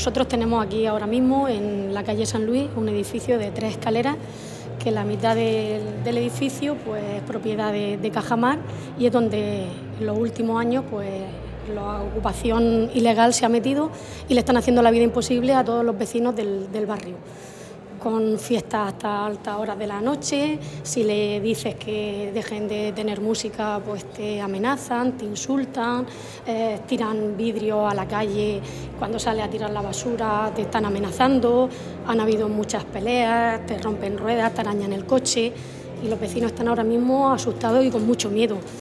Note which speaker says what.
Speaker 1: Nosotros tenemos aquí ahora mismo en la calle San Luis un edificio de 3 escaleras que la mitad del edificio pues, es propiedad de Cajamar y es donde en los últimos años pues, la ocupación ilegal se ha metido y le están haciendo la vida imposible a todos los vecinos del barrio, con fiestas hasta altas horas de la noche. Si le dices que dejen de tener música, pues te amenazan, te insultan, tiran vidrio a la calle, cuando sales a tirar la basura te están amenazando, han habido muchas peleas, te rompen ruedas, te arañan el coche y los vecinos están ahora mismo asustados y con mucho miedo.